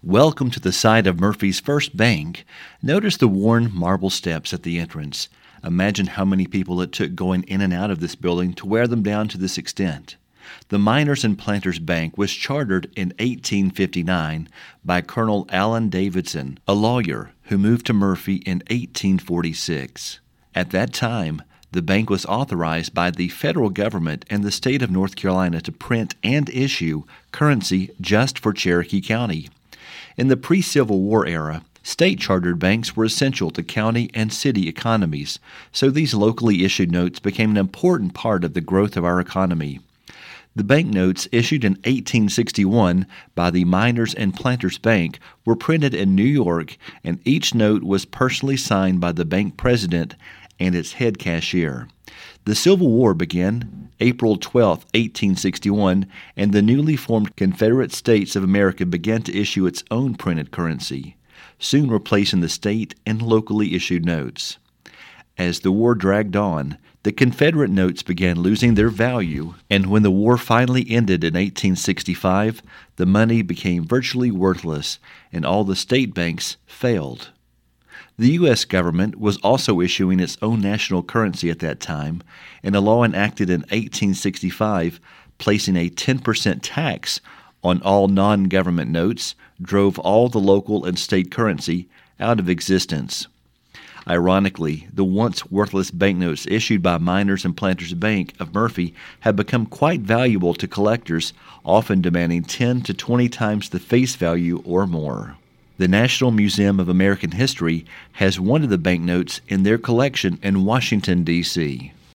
Welcome to the site of Murphy's first bank. Notice the worn marble steps at the entrance. Imagine how many people it took going in and out of this building to wear them down to this extent. The Miners and Planters Bank was chartered in 1859 by Colonel Allen Davidson, a lawyer who moved to Murphy in 1846. At that time, the bank was authorized by the federal government and the state of North Carolina to print and issue currency just for Cherokee County. In the pre-Civil War era, state-chartered banks were essential to county and city economies, so these locally issued notes became an important part of the growth of our economy. The banknotes issued in 1861 by the Miners and Planters Bank were printed in New York, and each note was personally signed by the bank president and its head cashier. The Civil War began April 12, 1861, and the newly formed Confederate States of America began to issue its own printed currency, soon replacing the state and locally issued notes. As the war dragged on, the Confederate notes began losing their value, and when the war finally ended in 1865, the money became virtually worthless, and all the state banks failed. The U.S. government was also issuing its own national currency at that time, and a law enacted in 1865 placing a 10% tax on all non-government notes drove all the local and state currency out of existence. Ironically, the once worthless banknotes issued by Miners and Planters Bank of Murphy have become quite valuable to collectors, often demanding 10 to 20 times the face value or more. The National Museum of American History has one of the banknotes in their collection in Washington, D.C.